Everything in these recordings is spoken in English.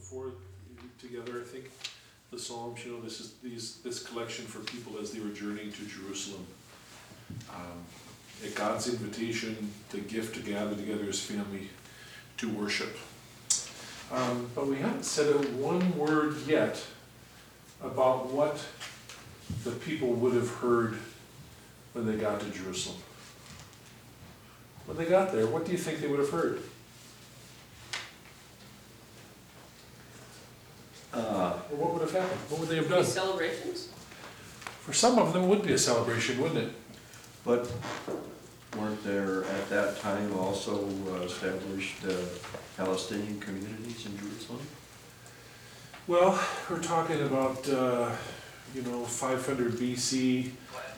before together, I think, the Psalms, you know, this collection for people as they were journeying to Jerusalem. At God's invitation, the gift to gather together as family to worship. But we haven't said one word yet about what the people would have heard when they got to Jerusalem. When they got there, what do you think they would have heard? Or what would have happened? What would they have done? Celebrations? For some of them, it would be a celebration, wouldn't it? But weren't there at that time also established Palestinian communities in Jerusalem? Well, we're talking about, 500 BCE,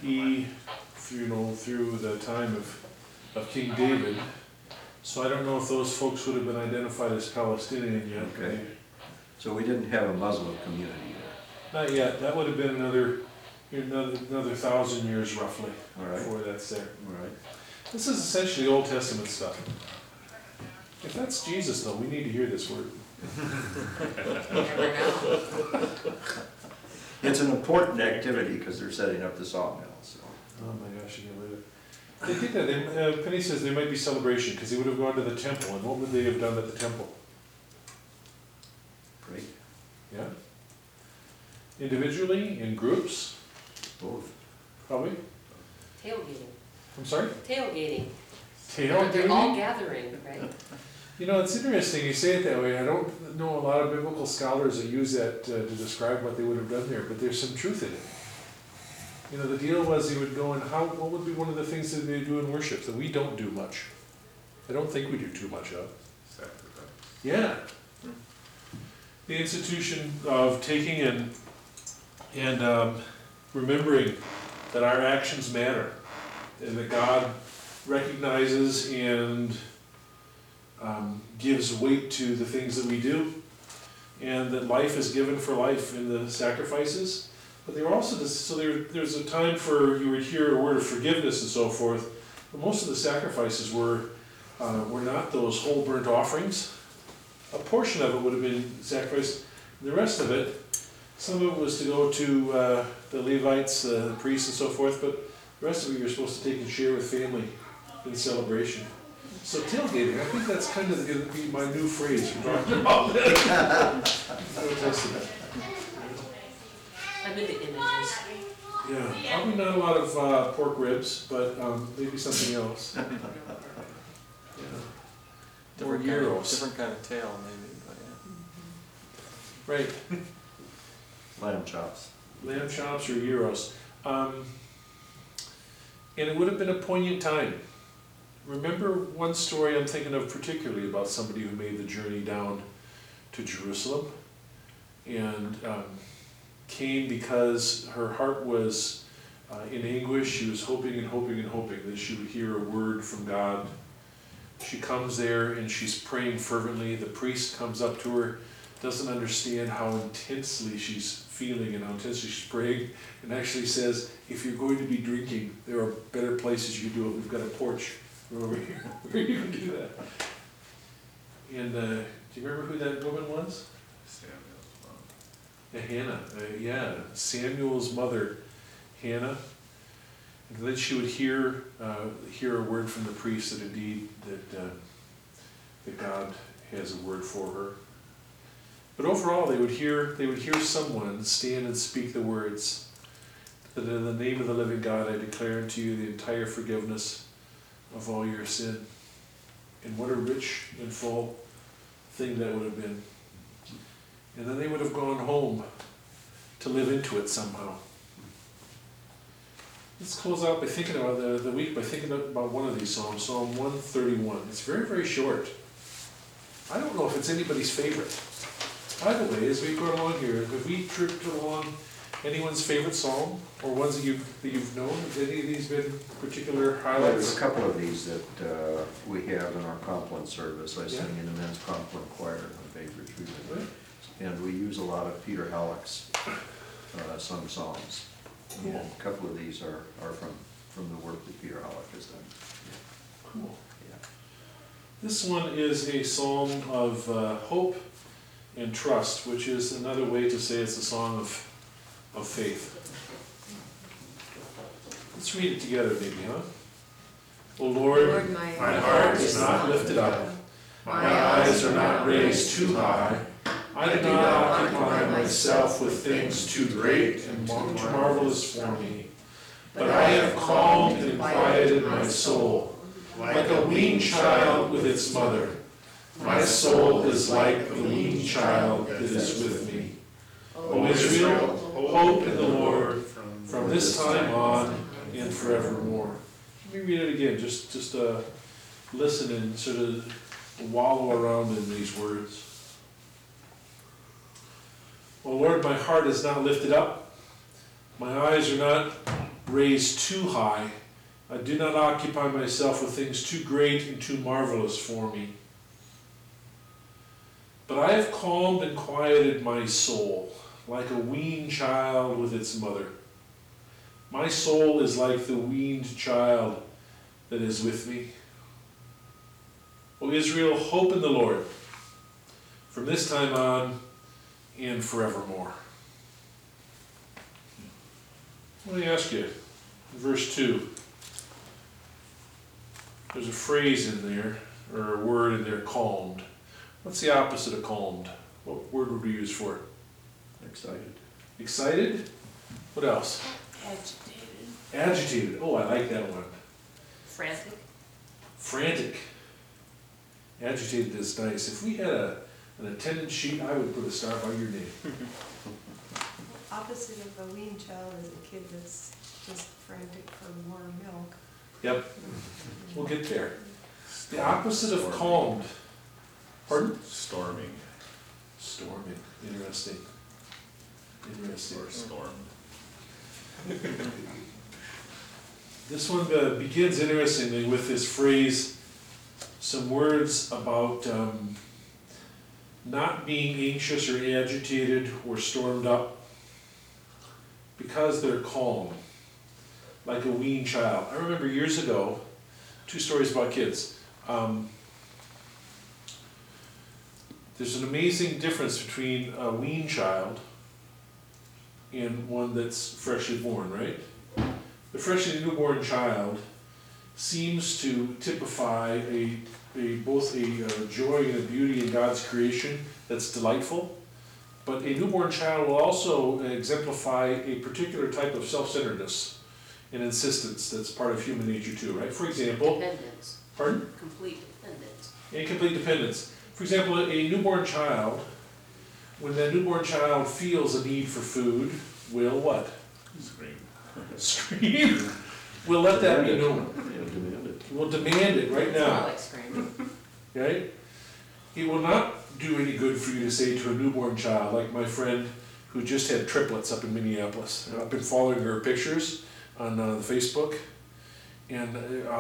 through the time of King David. So I don't know if those folks would have been identified as Palestinian yet. Okay. So we didn't have a Muslim community there. Not yet. That would have been another 1,000 years roughly All right. before that's there. All right. This is essentially Old Testament stuff. If that's Jesus, though, we need to hear this word. Never know. It's an important activity because they're setting up the sawmill. So. Oh my gosh, you get rid of it. They think that, Penny says there might be celebration because they would have gone to the temple, and what would they have done at the temple? Great. Yeah? Individually, in groups, Both. probably? Tailgating. I'm sorry? Tailgating. They're Tailgating? all gathering, right? You know, it's interesting you say it that way. I don't know a lot of biblical scholars that use that to describe what they would have done there, but there's some truth in it. You know, the deal was they would go and what would be one of the things that they do in worship that we don't do much? I don't think we do too much of. Sacrifice. Yeah. The institution of taking and remembering that our actions matter, and that God recognizes and gives weight to the things that we do, and that life is given for life in the sacrifices. But there are also there's a time for you would hear a word of forgiveness and so forth. But most of the sacrifices were not those whole burnt offerings. A portion of it would have been sacrificed. The rest of it, some of it was to go to the Levites, the priests and so forth, but the rest of it you're supposed to take and share with family in celebration. So tailgating, I think that's kind of going to be my new phrase for talking about this. I'm into images. Yeah, probably not a lot of pork ribs, but maybe something else. Yeah. Or gyros. Different kind of tail, maybe, but yeah. Right. Lamb chops. Lamb chops or gyros. And it would have been a poignant time. Remember one story I'm thinking of particularly about somebody who made the journey down to Jerusalem and came because her heart was in anguish. She was hoping and hoping and hoping that she would hear a word from God. She comes there and she's praying fervently. The priest comes up to her, doesn't understand how intensely she's feeling and how intensely she's praying, and actually says, if you're going to be drinking, there are better places you can do it. We've got a porch over here where you can do that. And do you remember who that woman was? Hannah. Samuel's mother, Hannah. And then she would hear a word from the priest that indeed that God has a word for her. But overall, they would hear someone stand and speak the words that in the name of the living God I declare unto you the entire forgiveness of all your sin. And what a rich and full thing that would have been. And then they would have gone home to live into it somehow. Let's close out by thinking about the week by thinking about one of these Psalms, Psalm 131. It's very, very short. I don't know if it's anybody's favorite. By the way, as we go along here, have we tripped along anyone's favorite psalm or ones that you've known? Have any of these been particular Well, highlights? there's a couple of these that we have in our compliment service. I sing in the men's compliment choir on Faith Retreat. Right. And we use a lot of Peter Halleck's sung songs. Cool. And a couple of these are from the work that Peter Halleck has done. Cool. Yeah. This one is a psalm of hope and trust, which is another way to say it's a song of faith. Let's read it together maybe, huh? O Lord, my heart is not lifted up, my eyes are not raised too high. I do not occupy myself with things too great and too marvelous for me. But I have calmed and quieted my soul, like a weaned child with its mother. My soul is like a weaned child that is with me. O Israel, hope in the Lord from this time on and forevermore. Let me read it again, just listen and sort of wallow around in these words. O Lord, my heart is not lifted up, my eyes are not raised too high. I do not occupy myself with things too great and too marvelous for me. But I have calmed and quieted my soul, like a weaned child with its mother. My soul is like the weaned child that is with me. O Israel, hope in the Lord, from this time on and forevermore. Let me ask you, verse 2, there's a phrase in there, or a word in there, calmed. What's the opposite of calmed? What word would we use for it? Excited. Excited? What else? Agitated. Agitated. Oh, I like that one. Frantic. Frantic. Agitated is nice. If we had an attendance sheet, I would put a star by your name. Opposite of a weaned child is a kid that's just frantic for more milk. Yep, we'll get there. The opposite of calmed. Pardon? Storming Storming. Interesting. Interesting. or stormed. This one begins interestingly with this phrase, some words about not being anxious or agitated or stormed up because they're calm, like a weaned child. I remember years ago, 2 stories about kids. There's an amazing difference between a weaned child and one that's freshly born, right? The freshly newborn child seems to typify both a joy and a beauty in God's creation that's delightful, but a newborn child will also exemplify a particular type of self-centeredness and insistence that's part of human nature too, right? For example, Dependence. pardon? Complete dependence. Incomplete dependence. For example, a newborn child, when that newborn child feels a need for food, will what? Scream. Scream. We'll let that be known. Yeah, demand it. We'll demand it right It's not now, like screaming. right? It will not do any good for you to say to a newborn child, like my friend who just had triplets up in Minneapolis. And I've been following her pictures on Facebook, and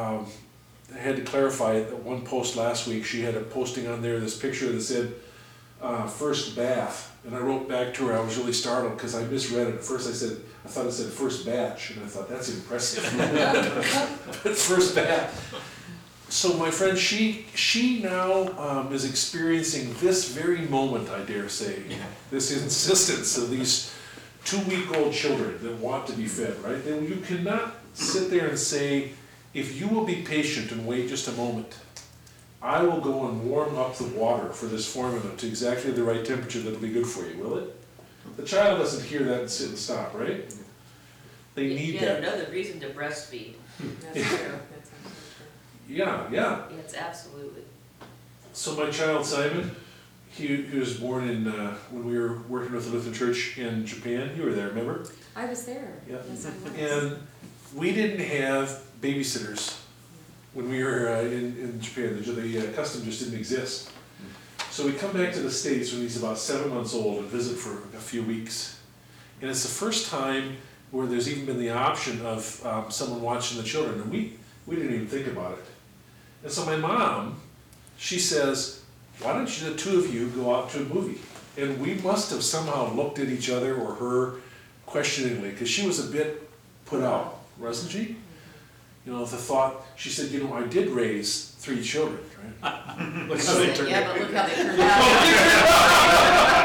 I had to clarify it. That one post last week, she had a posting on there, this picture that said, first bath. And I wrote back to her, I was really startled because I misread it. At first I thought it said first batch, and I thought, that's impressive. But first bath. So my friend, she now is experiencing this very moment, I dare say, this insistence of these 2-week-old children that want to be fed, right? And you cannot sit there and say, if you will be patient and wait just a moment, I will go and warm up the water for this formula to exactly the right temperature that'll be good for you, will it? The child doesn't hear that and sit and stop, right? They need Yet that. another reason to breastfeed. That's true. Yeah. It's absolutely. So my child Simon, he was born in when we were working with the Lutheran Church in Japan. You were there, remember? I was there. Yeah. Yes, I was. And we didn't have babysitters when we were in Japan. The custom just didn't exist. So we come back to the States when he's about 7 months old and visit for a few weeks. And it's the first time where there's even been the option of someone watching the children. And we didn't even think about it. And so my mom, she says, why don't you, the 2 of you, go out to a movie? And we must have somehow looked at each other or her questioningly, because she was a bit put out, wasn't she? You know, the thought, she said, you know, I did raise 3 children, right? Look how they turned Yeah, out. but look how they turned out.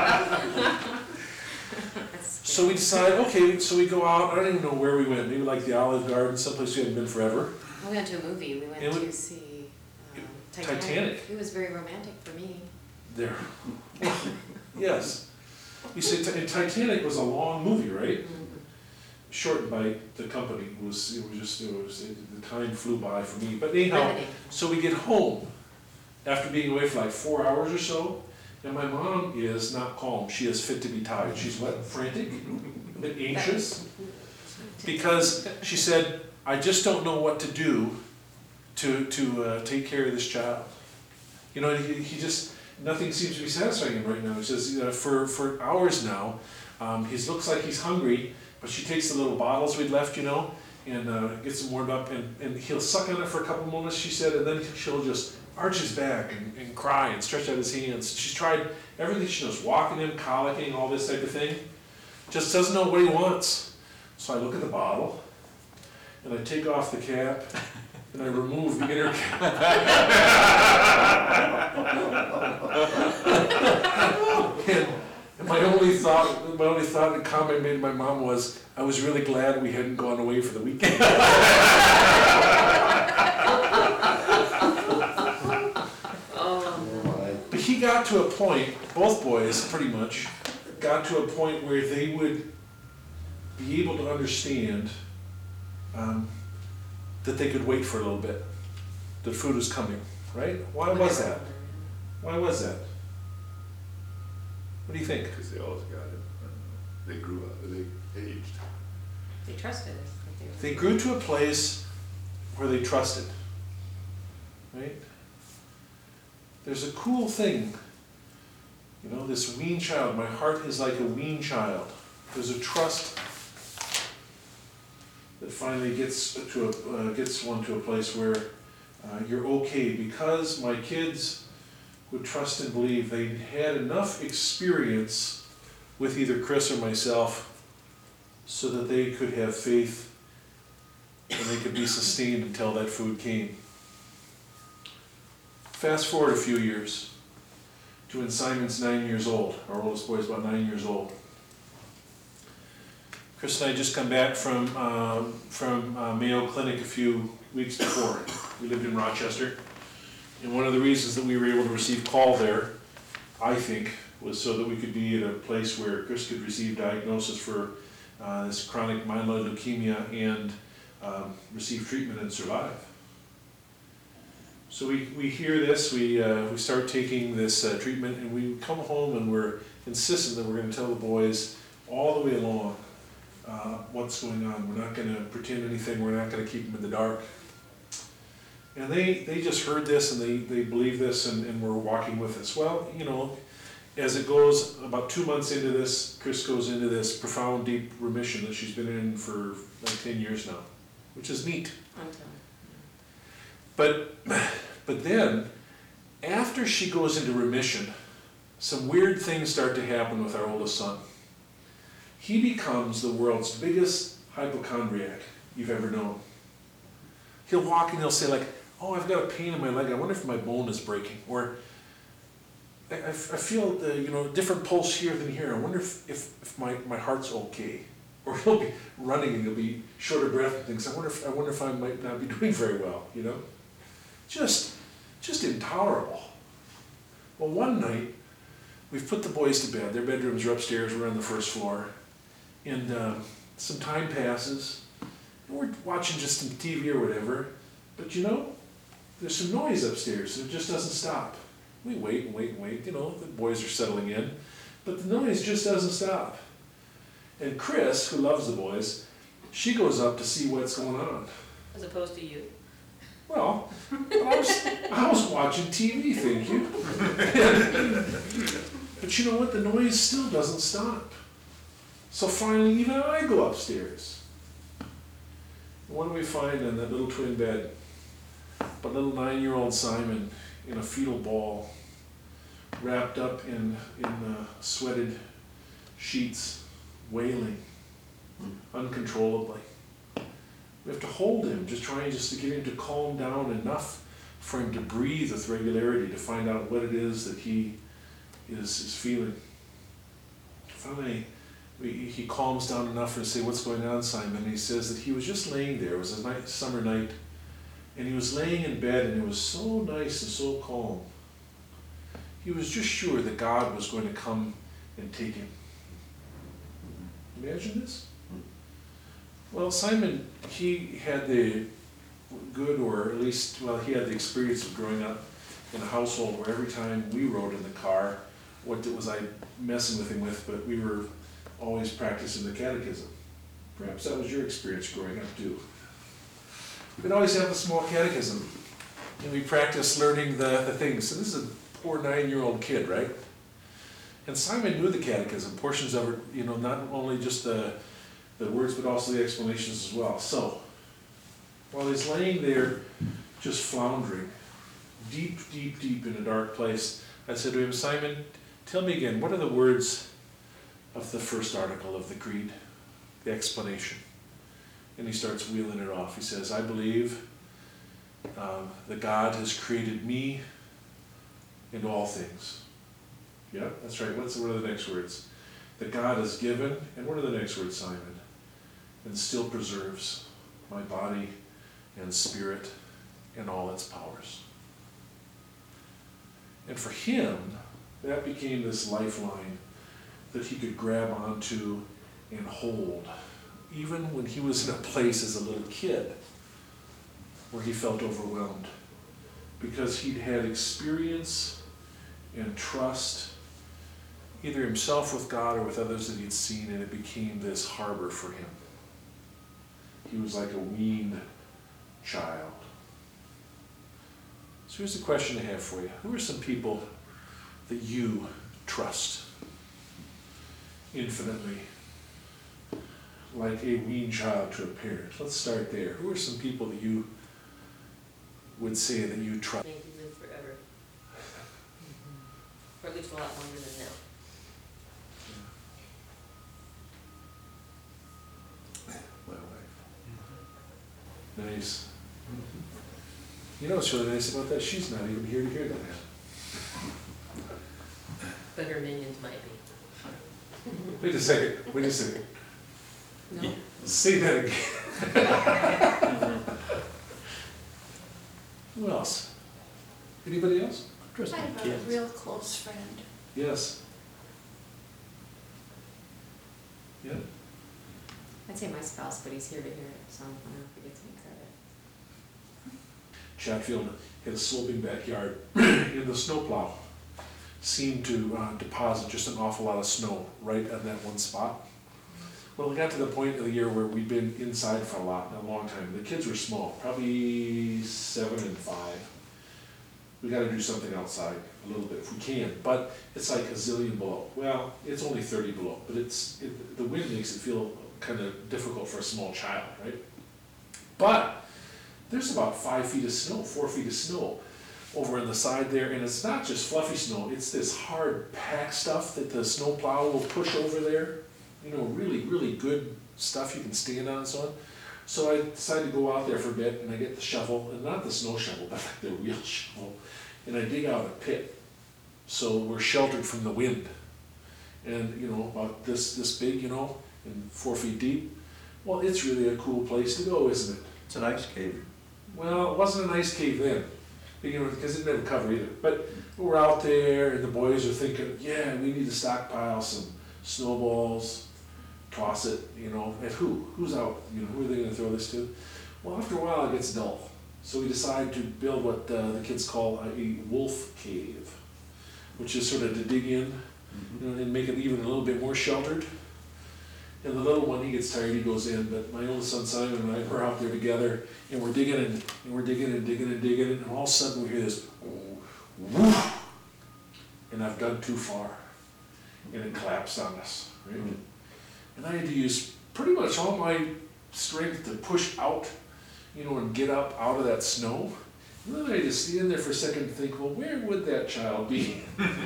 So we decide, okay, so we go out, I don't even know where we went, maybe like the Olive Garden, someplace we hadn't been forever. We went to a movie, we went And we- to see Titanic. It was very romantic for me. There. Yes. You say, and Titanic was a long movie, right? Shortened by the company, the time flew by for me, but anyhow, Riveting. so we get home after being away for like 4 hours or so, and my mom is not calm, she is fit to be tied, she's what, frantic, a bit anxious, because she said, I just don't know what to do to take care of this child. You know, he just, nothing seems to be satisfying him right now. He says, for hours now, he looks like he's hungry, but she takes the little bottles we'd left, and gets them warmed up, and he'll suck on it for a couple moments, she said, and then she'll just arch his back and cry and stretch out his hands. She's tried everything she knows, walking him, colicking, all this type of thing. Just doesn't know what he wants. So I look at the bottle, and I take off the cap, and I remove the inner cap. And my only thought and comment made to my mom was, I was really glad we hadn't gone away for the weekend. But he got to a point, both boys pretty much, got to a point where they would be able to understand that they could wait for a little bit. The food was coming, right? Why was that? Why was that? What do you think? Because they always got it. They grew up, they aged. They trusted us. They grew to a place where they trusted, right? There's a cool thing, this wean child. My heart is like a wean child. There's a trust that finally gets one to a place where you're okay, because my kids would trust and believe they had enough experience with either Chris or myself so that they could have faith and they could be sustained until that food came. Fast forward a few years to when Simon's 9 years old. Our oldest boy is about 9 years old. Chris and I just come back from Mayo Clinic a few weeks before. We lived in Rochester. And one of the reasons that we were able to receive call there, I think, was so that we could be at a place where Chris could receive diagnosis for this chronic myeloid leukemia and receive treatment and survive. So we hear this, we start taking this treatment, and we come home and we're insistent that we're going to tell the boys all the way along what's going on. We're not going to pretend anything, we're not going to keep them in the dark. And they just heard this and they believe this and were walking with us. Well, as it goes, about 2 months into this, Chris goes into this profound, deep remission that she's been in for like 10 years now, which is neat. But then, after she goes into remission, some weird things start to happen with our oldest son. He becomes the world's biggest hypochondriac you've ever known. He'll walk and he'll say like, oh, I've got a pain in my leg, I wonder if my bone is breaking. Or, I feel a different pulse here than here, I wonder if my heart's okay. Or he'll be running and he'll be short of breath and things, I wonder if I might not be doing very well, Just intolerable. Well, one night, we've put the boys to bed. Their bedrooms are upstairs, we're on the first floor. And some time passes, and we're watching just some TV or whatever, but there's some noise upstairs, and it just doesn't stop. We wait and wait and wait, the boys are settling in, but the noise just doesn't stop. And Chris, who loves the boys, she goes up to see what's going on. As opposed to you. Well, I was watching TV, thank you. But you know what? The noise still doesn't stop. So finally, even I go upstairs. And what do we find in that little twin bed? But little 9-year-old Simon in a fetal ball, wrapped up in sweated sheets, wailing uncontrollably. We have to hold him, trying to get him to calm down enough for him to breathe with regularity, to find out what it is that he is feeling. Finally, he calms down enough to say, "What's going on, Simon?" And he says that he was just laying there. It was a nice summer night, and he was laying in bed, and it was so nice and so calm. He was just sure that God was going to come and take him. Imagine this. Well, Simon, he had the good, or at least, well, he had the experience of growing up in a household where every time we rode in the car, what was I messing with him with, but we were always practicing the catechism. Perhaps that was your experience growing up too. We'd always have a small catechism, and we practiced learning the things. So this is a poor 9-year-old kid, right? And Simon knew the catechism, portions of it, you know, not only just the words, but also the explanations as well. So, while he's laying there just floundering, deep, deep, deep in a dark place, I said to him, "Simon, tell me again, what are the words of the first article of the creed, the explanation?" And he starts wheeling it off. He says, "I believe that God has created me and all things." Yeah, that's right. What are the next words? "That God has given," and what are the next words, Simon? "And still preserves my body and spirit and all its powers." And for him, that became this lifeline that he could grab onto and hold, even when he was in a place as a little kid where he felt overwhelmed, because he'd had experience and trust, either himself with God or with others that he'd seen, and it became this harbor for him. He was like a weaned child. So here's the question I have for you. Who are some people that you trust infinitely, like a weaned child to a parent? Let's start there. Who are some people that you would say that you trust? Make you live forever. Or at least a lot longer than now. My wife. Nice. You know what's really nice about that? She's not even here to hear that. But her minions might be. Wait a second. Wait a second. No? Say that again. Who else? Anybody else? I have a real close friend. Yes. Yeah. I'd say my spouse, but he's here to hear it, so I don't know if he gets any credit. Chatfield had a sloping backyard, and the snowplow seemed to deposit just an awful lot of snow right at that one spot. Well, we got to the point of the year where we'd been inside for a long time. The kids were small, probably 7 and 5. We got to do something outside a little bit if we can, but it's like a zillion below. Well, it's only 30 below, but the wind makes it feel kind of difficult for a small child, right? But there's about 5 feet of snow, 4 feet of snow over on the side there, and it's not just fluffy snow, it's this hard packed stuff that the snowplow will push over there. You know, really, really good stuff you can stand on and so on. So I decided to go out there for a bit, and I get the shovel, and not the snow shovel, but like the real shovel, and I dig out a pit. So we're sheltered from the wind. And, you know, about this big, you know, and 4 feet deep. Well, it's really a cool place to go, isn't it? It's an ice cave. Well, it wasn't an ice cave then, you know, because it didn't have a cover either. But we're out there, and the boys are thinking, yeah, we need to stockpile some snowballs, toss it, you know, at who? Who's out? You know, who are they going to throw this to? Well, after a while, it gets dull. So we decide to build what the kids call a wolf cave, which is sort of to dig in, you know, and make it even a little bit more sheltered. And the little one, he gets tired, he goes in, but my oldest son Simon and I, we're out there together, and we're digging and we're digging and digging and digging, and all of a sudden we hear this, woof, and I've dug too far, and it collapsed on us, right? And I had to use pretty much all my strength to push out, you know, and get up out of that snow. And then I had to stand there for a second and think, well, where would that child be?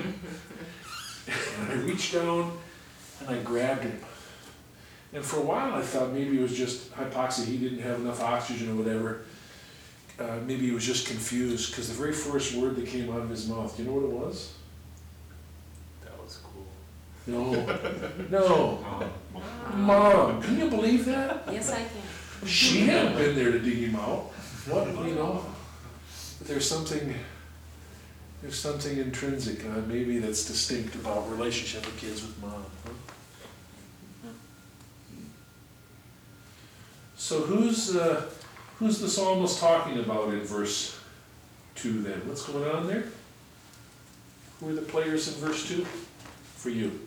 And I reached down and I grabbed him. And for a while I thought maybe it was just hypoxia, he didn't have enough oxygen or whatever. Maybe he was just confused, because the very first word that came out of his mouth, do you know what it was? That was cool. No, no. Mom, can you believe that? Yes, I can. She hadn't been there to dig him out. What, you know? But there's something intrinsic, maybe that's distinct about relationship of kids with mom. Huh? So who's the psalmist talking about in verse 2 then? What's going on there? Who are the players in verse 2 for you?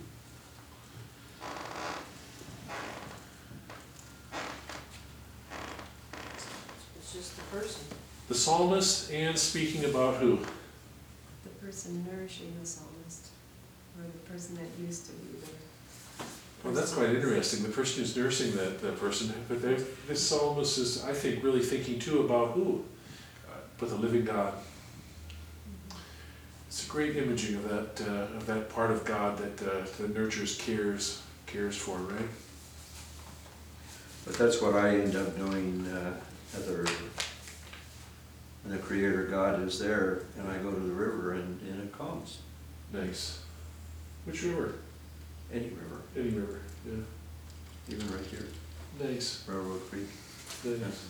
It's just the person. The psalmist, and speaking about who? The person nourishing the psalmist, or the person that used to be there. Well, that's quite interesting. The person who's nursing that person, but this psalmist is, I think, really thinking too about who? But the living God. It's a great imaging of that part of God that nurtures, cares for, right? But that's what I end up doing, Heather. When the Creator God is there, and I go to the river, and it calms. Nice. Which river? Any river, Any river. Yeah. even right here, Nice. Railroad Creek. Nice.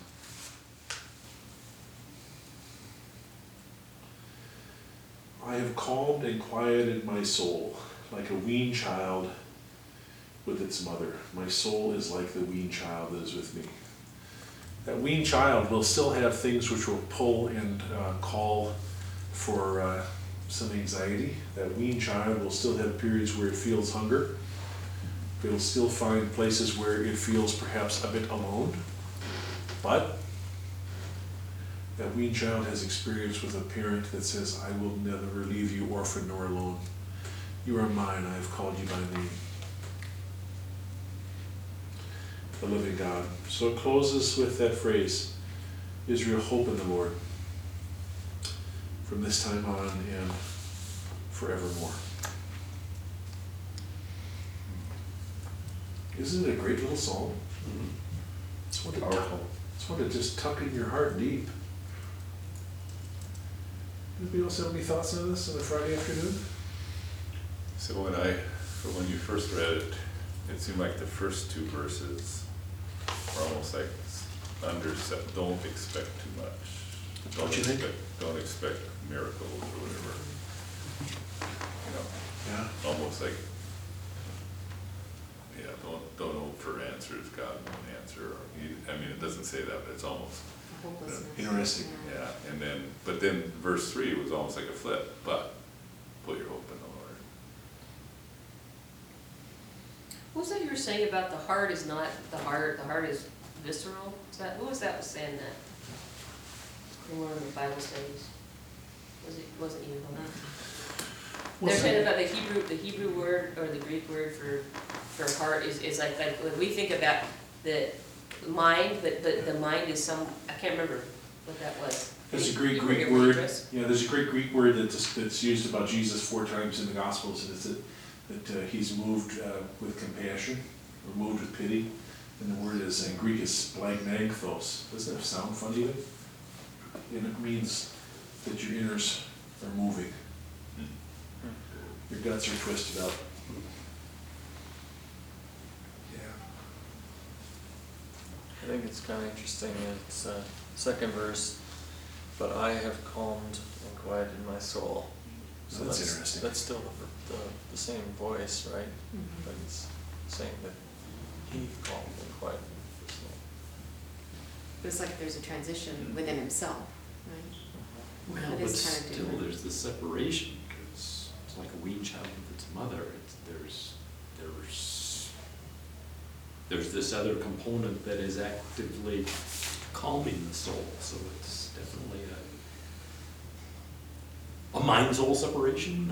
I have calmed and quieted my soul like a weaned child with its mother. My soul is like the weaned child that is with me. That weaned child will still have things which will pull and call for some anxiety. That weaned child will still have periods where it feels hunger. It'll still find places where it feels perhaps a bit alone. But that weaned child has experience with a parent that says, I will never leave you orphan nor alone. You are mine, I have called you by name. The living God. So it closes with that phrase, Israel, hope in the Lord, from this time on and forevermore. Isn't it a great little psalm? It's one to Powerful. It's one to just tuck in your heart deep. Anybody else have any thoughts on this on a Friday afternoon? So when you first read it, it seemed like the first two verses were almost like don't expect too much. Don't you think? Don't expect miracles or whatever. You know, Yeah. almost like, yeah, don't hope for answers, God won't answer. I mean, it doesn't say that, but it's almost, Hopelessness. Interesting. yeah. And then, but then verse 3 was almost like a flip, but put your hope in the Lord. What was that you were saying about the heart is not the heart is visceral? Who was that was saying that? In one of the Bible studies? Wasn't you? Huh? They're saying about the Hebrew word or the Greek word for heart is like when we think about the mind, but the mind is I can't remember what that was. There's a great You Greek remember, word. Chris? Yeah, there's a great Greek word that's used about Jesus 4 times in the Gospels, and it's that he's moved with compassion or moved with pity. And the word is in Greek is splagnathos. Doesn't that sound funny? And it means that your inners are moving. Your guts are twisted up. Yeah. I think it's kind of interesting, it's second verse, but I have calmed and quieted my soul. So That's interesting. That's still the same voice, right? But it's saying that he calmed and quieted his soul. It's like there's a transition within himself, right? Well, It but is kind of still, different. there's the separation, because it's like a weaned child with its mother. There's this other component that is actively calming the soul, so it's definitely a mind-soul separation.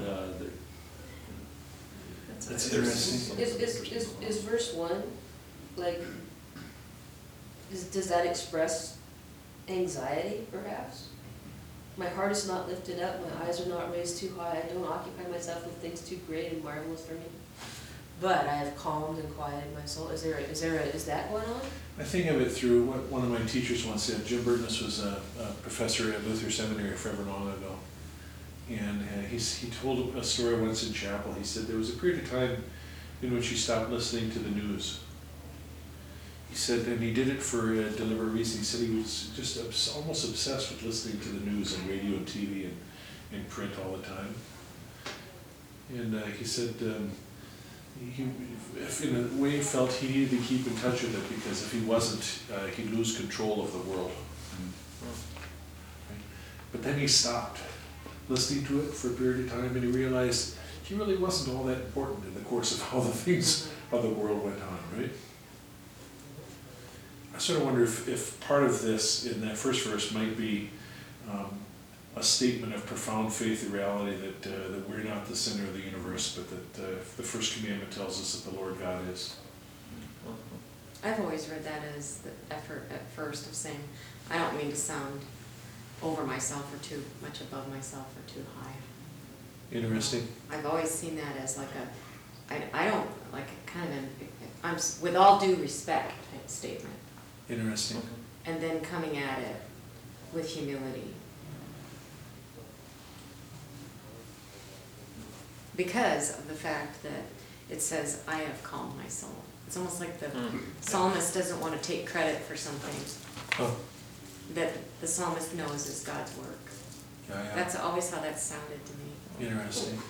That's there's interesting. some Is verse 1, like, does that express anxiety, perhaps? My heart is not lifted up, my eyes are not raised too high, I don't occupy myself with things too great and marvelous for me. But I have calmed and quieted my soul. Is that going on? I think of it through what one of my teachers once said. Jim Burtness was a professor at Luther Seminary forever long ago. And he told a story once in chapel. He said there was a period of time in which he stopped listening to the news. He said, and he did it for a deliberate reason. He said he was just almost obsessed with listening to the news on radio and TV and print all the time. And he said he, if in a way, felt he needed to keep in touch with it, because if he wasn't, he'd lose control of the world. Right? But then he stopped listening to it for a period of time, and he realized he really wasn't all that important in the course of how the things of the world went on, right? I sort of wonder if part of this in that first verse might be a statement of profound faith and reality that we're not the center of the universe, but that the first commandment tells us that the Lord God is. I've always read that as the effort at first of saying, I don't mean to sound over myself or too much above myself or too high. Interesting. I've always seen that as like I don't, like kind of I'm with all due respect type statement. Interesting. And then coming at it with humility. Because of the fact that it says, I have calmed my soul. It's almost like the psalmist doesn't want to take credit for something Oh, that the psalmist knows is God's work. yeah, yeah. That's always how that sounded to me. Interesting.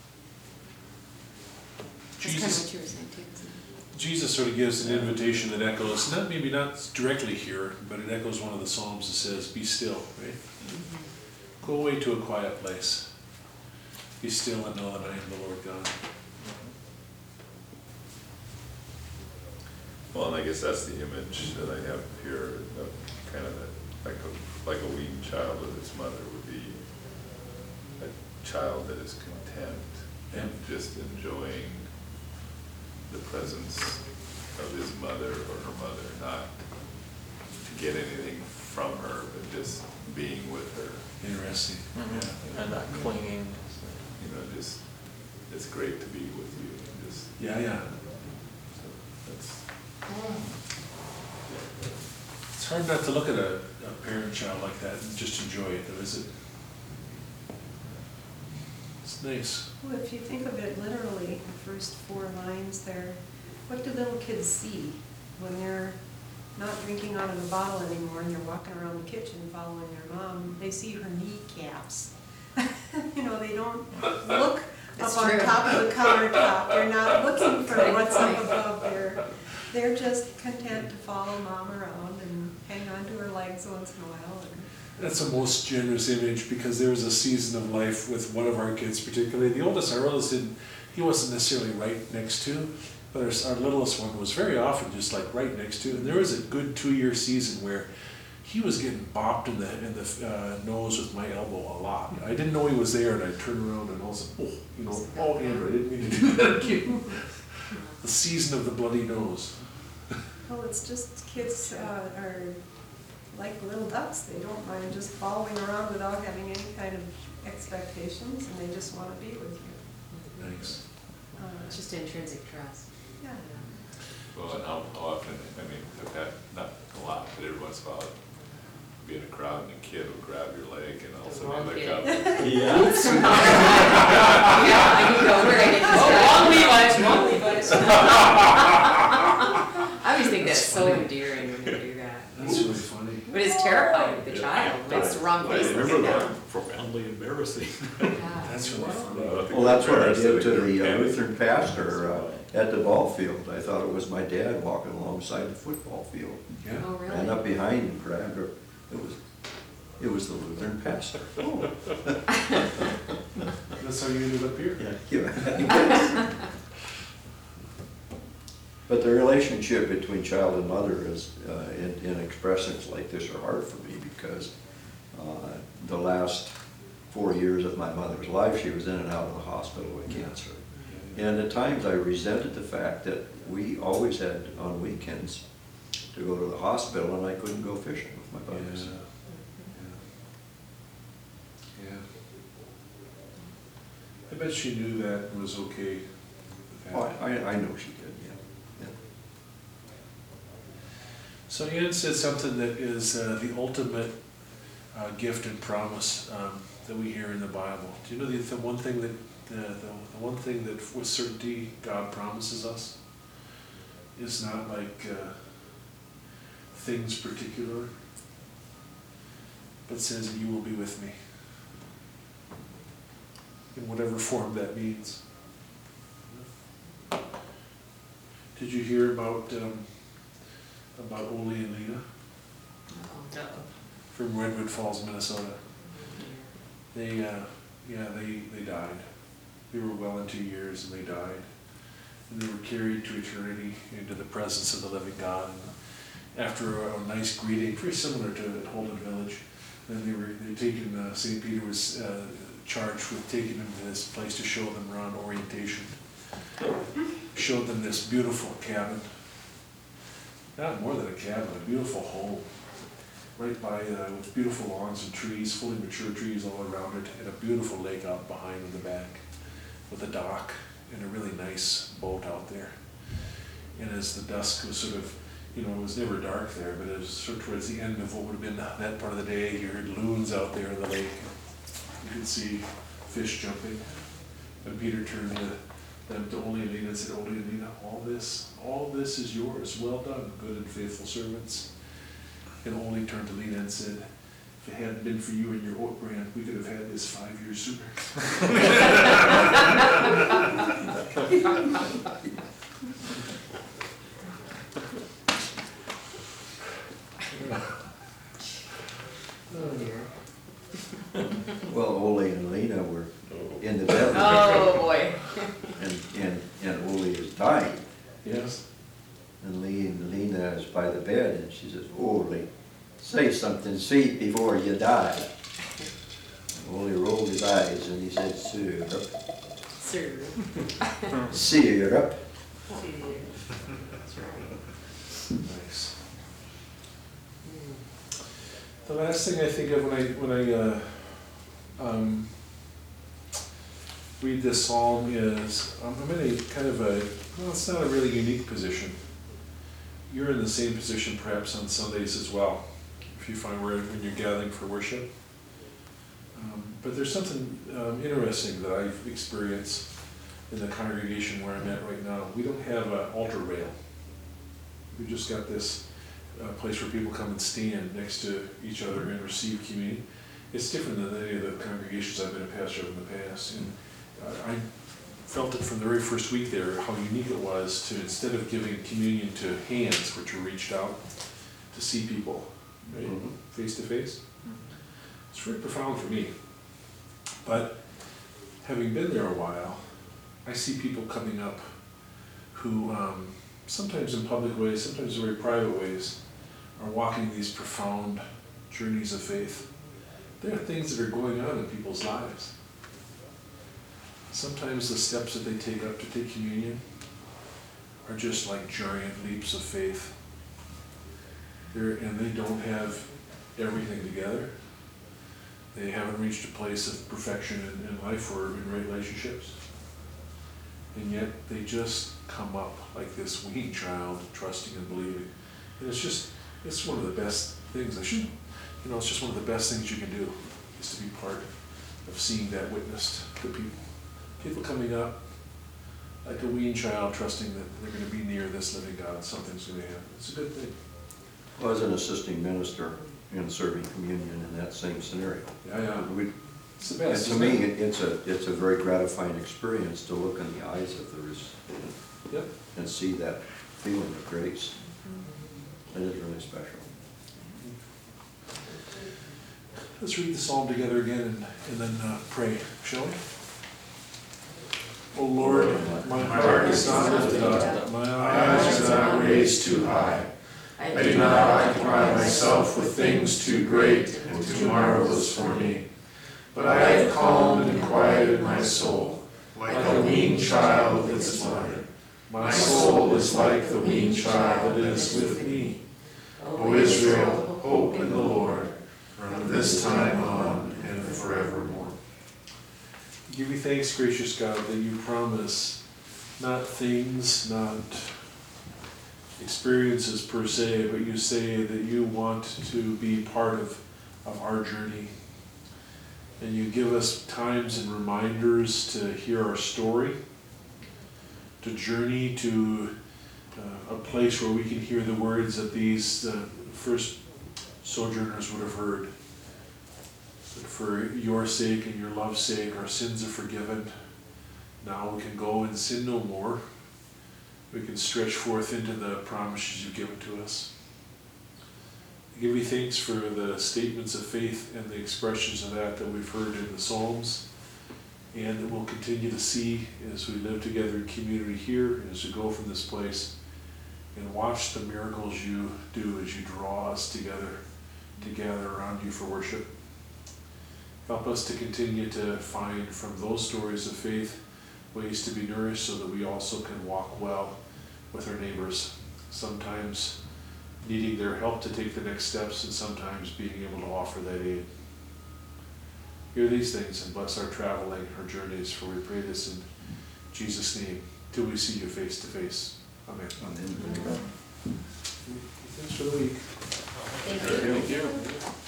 That's kind of what you were saying too, isn't it? Jesus sort of gives an invitation that echoes, maybe not directly here, but it echoes one of the Psalms that says, be still, right? Go away to a quiet place. Be still and know that I am the Lord God. Well, and I guess that's the image that I have here of kind of like a weaned child with its mother would be a child that is content and just enjoying the presence of his mother or her mother, not to get anything from her, but just being with her. Interesting. Mm-hmm. And not clinging. You know, just, it's great to be with you. And just, Yeah, yeah. so that's, It's hard not to look at a parent-child like that and just enjoy it, though, is it? It's nice. Well, if you think of it literally, the first 4 lines there, what do little kids see when they're not drinking out of the bottle anymore and they're walking around the kitchen following their mom? They see her kneecaps. You know, they don't look That's up on true. top of the countertop. They're not looking for what's up above there. They're just content to follow mom around and hang on to her legs once in a while. That's a most generous image, because there was a season of life with one of our kids particularly. The oldest, our oldest, he wasn't necessarily right next to, but our littlest one was very often just like right next to. And there was a good 2-year season where he was getting bopped in the nose with my elbow a lot. I didn't know he was there, and I'd turn around and all of a sudden, oh, Andrew, I didn't mean to do that again. The season of the bloody nose. Well, it's just kids are like little ducks. They don't mind just following around without having any kind of expectations, and they just want to be with you. Thanks. It's just intrinsic trust. Yeah. well, and how often, I mean, I've had, not a lot, but every once in a while, be in a crowd and a kid will grab your leg and all of a sudden wrong you look kid. up. Yeah. Yeah, I can go over and Wrong Levi's. I always think that's so endearing when you do that. That's really funny. But it's terrifying to the child. It's the wrong I place to remember sit that, down. profoundly embarrassing. Yeah. That's really funny. Well, that's what I did to the Lutheran pastor at the ball field. I thought it was my dad walking alongside the football field. Yeah. Oh, Ran really? up behind and grabbed her. It was the Lutheran pastor. Oh. That's how you ended up here? Yeah. But the relationship between child and mother is, in expressions like this, are hard for me, because the last 4 years of my mother's life, she was in and out of the hospital with cancer. And at times I resented the fact that we always had on weekends to go to the hospital, and I couldn't go fishing with my buddies. Yeah. I bet she knew that and was okay with that. Oh, I know she did, yeah. So Ann said something that is the ultimate gift and promise that we hear in the Bible. Do you know the one thing that the one thing that with certainty God promises us is not like things particular, but says that you will be with me in whatever form that means. Did you hear about Ole and Lena Uh-oh. from Redwood Falls, Minnesota? They died. They were well into years and they died. And they were carried to eternity into the presence of the living God. And after a nice greeting, very similar to Holden Village, then they were taken, St. Peter was charged with taking them to this place to show them around orientation. Showed them this beautiful cabin. Not more than a cabin, a beautiful home. Right by, with beautiful lawns and trees, fully mature trees all around it, and a beautiful lake out behind in the back, with a dock and a really nice boat out there. And as the dusk was sort of, it was never dark there, but it was sort of towards the end of what would have been that part of the day, you heard loons out there in the lake. You could see fish jumping. And Peter turned to them to Ole and Lena and said, Ole and Lena, all this is yours. Well done, good and faithful servants. And Ole turned to Lena and said, if it hadn't been for you and your oat brand, we could have had this 5 years sooner. Oh dear. Well, Ole and Lena were in the bed, Oh, boy. and Ole is dying. Yes. And Lena is by the bed, and she says, Ole, say something sweet before you die. And Ole rolled his eyes and he said, syrup. Sir. Syrup. That's right. Nice. The last thing I think of when I read this psalm is I'm in a kind of it's not a really unique position. You're in the same position perhaps on Sundays as well, if you find when you're gathering for worship. But there's something interesting that I've experienced in the congregation where I'm at right now. We don't have an altar rail. We just got this place where people come and stand next to each other and receive communion. It's different than any of the congregations I've been a pastor of in the past. And I felt it from the very first week there, how unique it was to, instead of giving communion to hands, which are reached out, to see people, right, face to face. It's very profound for me. But having been there a while, I see people coming up who, sometimes in public ways, sometimes in very private ways, are walking these profound journeys of faith. There are things that are going on in people's lives. Sometimes the steps that they take up to take communion are just like giant leaps of faith. And they don't have everything together. They haven't reached a place of perfection in life or in relationships. And yet they just come up like this weaned child, trusting and believing. And it's one of the best things. It's just one of the best things you can do, is to be part of seeing that witnessed to people. People coming up like a weaned child, trusting that they're going to be near this living God, something's going to happen. It's a good thing. Well, as an assisting minister in serving communion in that same scenario. Yeah. It's the And best. to me, it's a very gratifying experience to look in the eyes of the recipient Yep. and see that feeling of grace. It is really special. Let's read the psalm together again and then pray, shall we? O Lord, my heart is not lifted up, my eyes are not raised too high. I do not occupy myself with things too great and too marvelous for me. But I have calmed and quieted my soul, like a weaned child with its mother. My soul is like the weaned child that is with me. O Israel, hope in the Lord, from this time on and forevermore. Give you thanks, gracious God, that you promise not things, not experiences per se, but you say that you want to be part of our journey. and you give us times and reminders to hear our story, to journey to a place where we can hear the words that these first sojourners would have heard. That for your sake and your love's sake, our sins are forgiven. Now we can go and sin no more. We can stretch forth into the promises you've given to us. I give you thanks for the statements of faith and the expressions of that we've heard in the Psalms, and that we'll continue to see as we live together in community here, as we go from this place, and watch the miracles you do as you draw us together to gather around you for worship. Help us to continue to find from those stories of faith ways to be nourished so that we also can walk well with our neighbors, sometimes needing their help to take the next steps and sometimes being able to offer that aid. Hear these things and bless our traveling, our journeys, for we pray this in Jesus' name, till we see you face to face. Amen. Amen. Thanks for the week. Thank you. Thank you.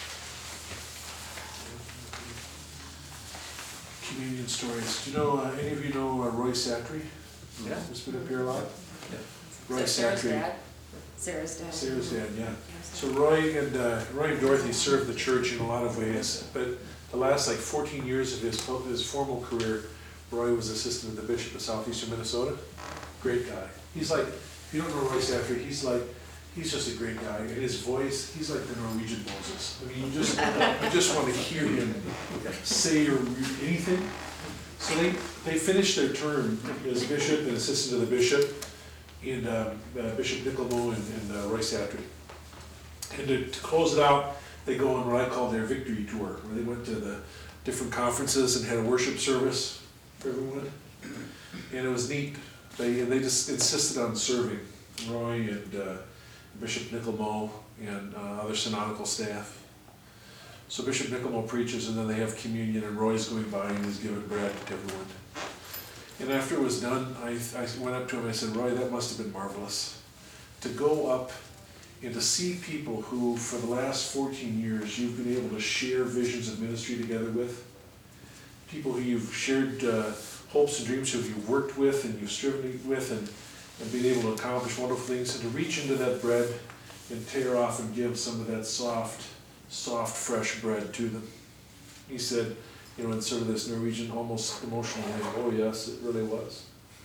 Communion stories. Do you know, any of you know Roy Satry? Yeah. Who's been up here a lot? Roy Is that Sarah's Satry. dad? Sarah's dad. Sarah's dad, yeah. So Roy and Dorothy served the church in a lot of ways, but the last 14 years of his formal career, Roy was assistant to the bishop of southeastern Minnesota. Great guy. He's like, if you don't know Roy Satry, he's just a great guy. And his voice, he's like the Norwegian Moses. I mean, you just want to hear him say or read anything. So they finished their term as bishop and assistant to the bishop, and Bishop Nickelmo and Roy Satry. And to close it out, they go on what I call their victory tour, where they went to the different conferences and had a worship service for everyone. And it was neat. They just insisted on serving, Roy and Bishop Nickelmo and other synodical staff. So Bishop Nickelmo preaches, and then they have communion, and Roy's going by and he's giving bread to everyone. And after it was done, I went up to him and I said, Roy, that must have been marvelous. To go up and to see people who, for the last 14 years, you've been able to share visions of ministry together with, people who you've shared hopes and dreams, who you've worked with and you've striven with, and been able to accomplish wonderful things, and to reach into that bread and tear off and give some of that soft, fresh bread to them. He said, in sort of this Norwegian, almost emotional way, oh yes, it really was.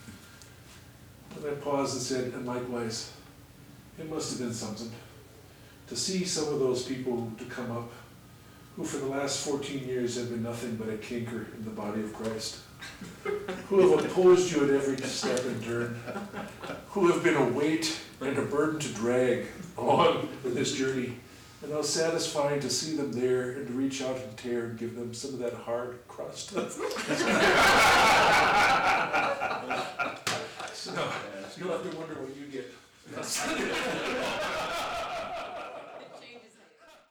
And I paused and said, and likewise, it must have been something to see some of those people to come up who for the last 14 years have been nothing but a canker in the body of Christ, who have opposed you at every step and turn, who have been a weight and a burden to drag on with this journey. And how satisfying to see them there and to reach out and tear and give them some of that hard crust. So you'll have to wonder what you get.